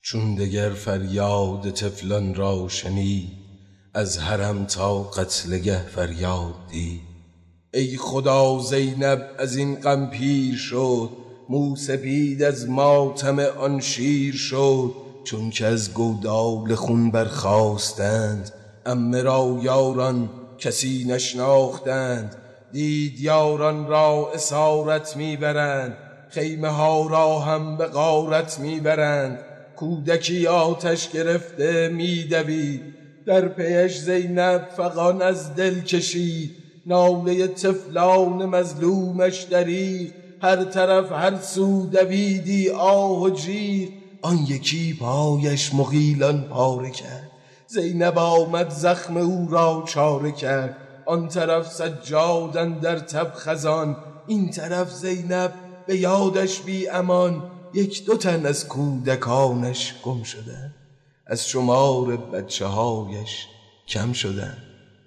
چون دگر فریاد طفلان را شنید، از حرم تا قتلگه فریاد دید. ای خدا زینب از این غم پیر شد، موسپید از ماتم آن شیر شد. چون که از گودال خون برخاستند، عمه را یاران کسی نشناختند. دید یاران را اسارت میبرند، خیمه ها را هم به غارت میبرند. کودکی آتش گرفته میدوید، در پیش زینب فغان از دل کشید. ناله طفلان مظلومش دریغ، هر طرف هر سو دویدی آه و جیغ. آن یکی پایش مغیلان پاره کرد، زینب آمد زخم او را چاره کرد. آن طرف سجاد اندر تب خزان، این طرف زینب به یادش بی امان. یک دو تن از کودکانش گم شدن، از شمار بچه هایش کم شدن.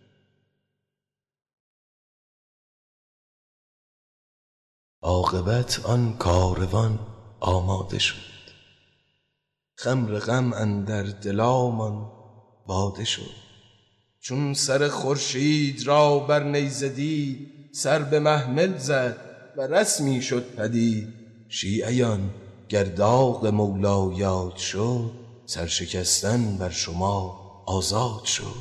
عاقبت آن کاروان آماده شد، خمر غم اندر دلامان باده شد. چون سر خورشید را بر نیزه دید، سر به محمل زد و رسمی شد پدید. شیعیان گر داغ مولا یاد شد، سرشکستن بر شما آزاد شد.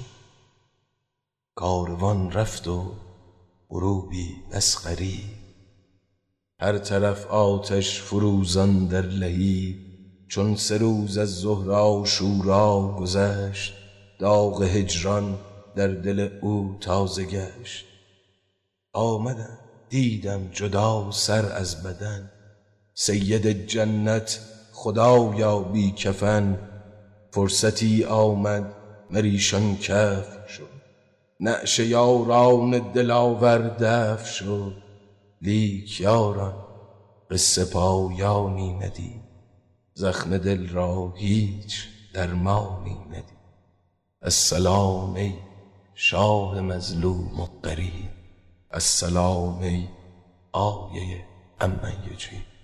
کاروان رفت و غروبی مسخری، هر طرف آتش فروزان در لهیب. چون 3 روز از ظهر عاشورا گذشت، داغ هجران در دل او تازه گشت. آمدم دیدم جدا سر از بدن، سید جنت خدایا بی کفن. فرصتی آمد مریشان کف شد، نعش یاران دلاور دف شد. لیک یاران قصه پایانی ندید، زخم دل را هیچ درمانی ندید. السلام ای شاه مظلوم و غریب، السلام ای آیه عمن یجیب.